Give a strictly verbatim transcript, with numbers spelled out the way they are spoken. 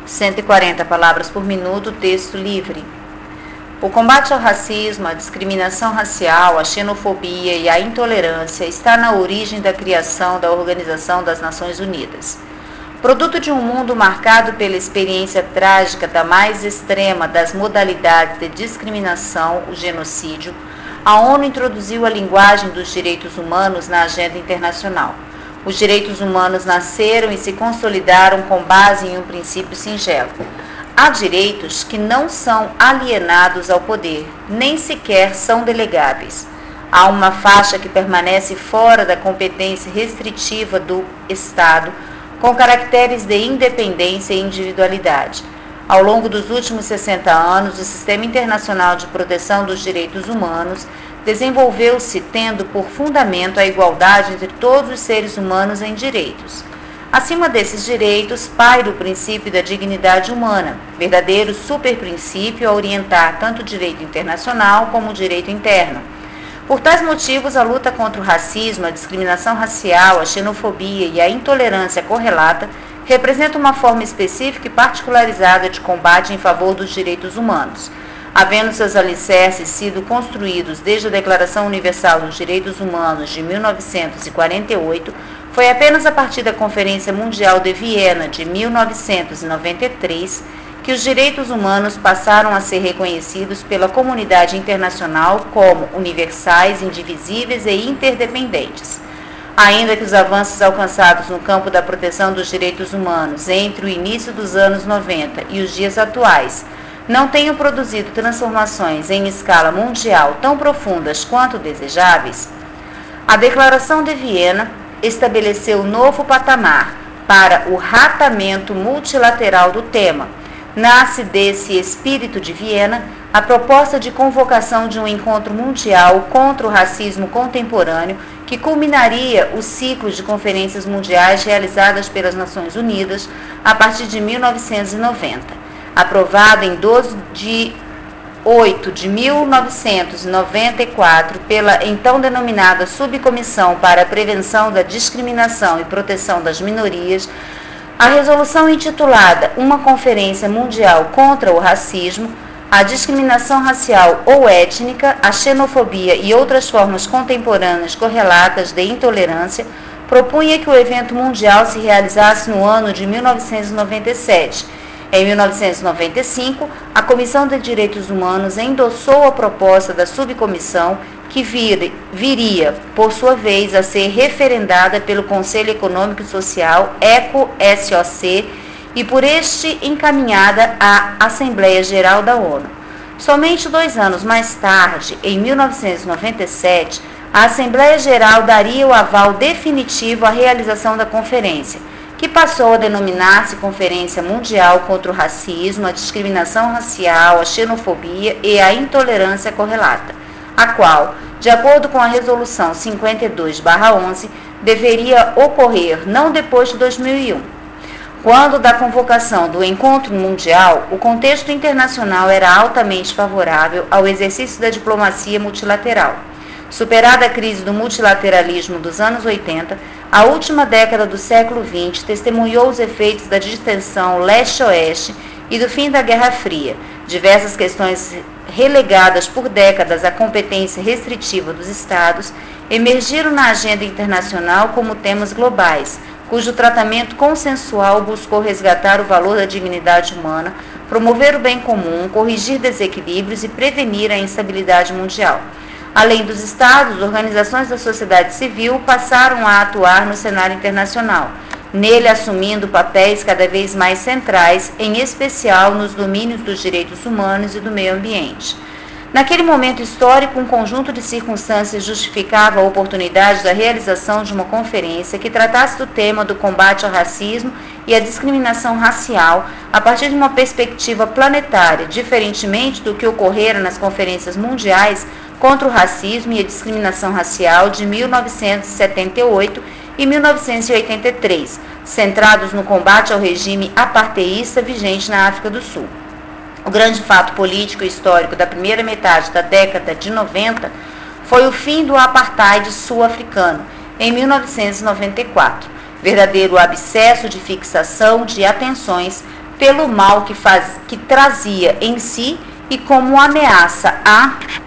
cento e quarenta palavras por minuto, texto livre. O combate ao racismo, à discriminação racial, à xenofobia e à intolerância está na origem da criação da Organização das Nações Unidas. Produto de um mundo marcado pela experiência trágica da mais extrema das modalidades de discriminação, o genocídio, a ONU introduziu a linguagem dos direitos humanos na agenda internacional. Os direitos humanos nasceram e se consolidaram com base em um princípio singelo. Há direitos que não são alienados ao poder, nem sequer são delegáveis. Há uma faixa que permanece fora da competência restritiva do Estado, com caracteres de independência e individualidade. Ao longo dos últimos sessenta anos, o Sistema Internacional de Proteção dos Direitos Humanos desenvolveu-se tendo por fundamento a igualdade entre todos os seres humanos em direitos. Acima desses direitos, paira o princípio da dignidade humana, verdadeiro superprincípio a orientar tanto o direito internacional como o direito interno. Por tais motivos, a luta contra o racismo, a discriminação racial, a xenofobia e a intolerância correlata representa uma forma específica e particularizada de combate em favor dos direitos humanos. Havendo seus alicerces sido construídos desde a Declaração Universal dos Direitos Humanos de mil novecentos e quarenta e oito, foi apenas a partir da Conferência Mundial de Viena de mil novecentos e noventa e três que os direitos humanos passaram a ser reconhecidos pela comunidade internacional como universais, indivisíveis e interdependentes. Ainda que os avanços alcançados no campo da proteção dos direitos humanos entre o início dos anos noventa e os dias atuais não tenham produzido transformações em escala mundial tão profundas quanto desejáveis, a Declaração de Viena estabeleceu novo patamar para o ratamento multilateral do tema. Nasce desse espírito de Viena a proposta de convocação de um encontro mundial contra o racismo contemporâneo que culminaria o ciclo de conferências mundiais realizadas pelas Nações Unidas a partir de mil novecentos e noventa. Aprovada em doze de oito de mil novecentos e noventa e quatro pela então denominada Subcomissão para a Prevenção da Discriminação e Proteção das Minorias, a resolução intitulada Uma Conferência Mundial contra o Racismo, a Discriminação Racial ou Étnica, a Xenofobia e outras formas contemporâneas correlatas de intolerância, propunha que o evento mundial se realizasse no ano de mil novecentos e noventa e sete. Em mil novecentos e noventa e cinco, a Comissão de Direitos Humanos endossou a proposta da subcomissão, que vir, viria, por sua vez, a ser referendada pelo Conselho Econômico e Social, ECO-S O C, e por este encaminhada à Assembleia Geral da ONU. Somente dois anos mais tarde, em mil novecentos e noventa e sete, a Assembleia Geral daria o aval definitivo à realização da conferência, que passou a denominar-se Conferência Mundial contra o Racismo, a Discriminação Racial, a Xenofobia e a Intolerância Correlata, a qual, de acordo com a Resolução cinquenta e dois barra onze, deveria ocorrer não depois de dois mil e um. Quando da convocação do encontro mundial, o contexto internacional era altamente favorável ao exercício da diplomacia multilateral. Superada a crise do multilateralismo dos anos oitenta, a última década do século vinte testemunhou os efeitos da distensão leste-oeste e do fim da Guerra Fria. Diversas questões relegadas por décadas à competência restritiva dos Estados emergiram na agenda internacional como temas globais, cujo tratamento consensual buscou resgatar o valor da dignidade humana, promover o bem comum, corrigir desequilíbrios e prevenir a instabilidade mundial. Além dos Estados, organizações da sociedade civil passaram a atuar no cenário internacional, nele assumindo papéis cada vez mais centrais, em especial nos domínios dos direitos humanos e do meio ambiente. Naquele momento histórico, um conjunto de circunstâncias justificava a oportunidade da realização de uma conferência que tratasse do tema do combate ao racismo e à discriminação racial a partir de uma perspectiva planetária, diferentemente do que ocorrera nas conferências mundiais contra o racismo e a discriminação racial de mil novecentos e setenta e oito e mil novecentos e oitenta e três, centrados no combate ao regime apartheísta vigente na África do Sul. O grande fato político e histórico da primeira metade da década de noventa foi o fim do apartheid sul-africano, em mil novecentos e noventa e quatro, verdadeiro abscesso de fixação de atenções pelo mal que, faz, que trazia em si e como ameaça à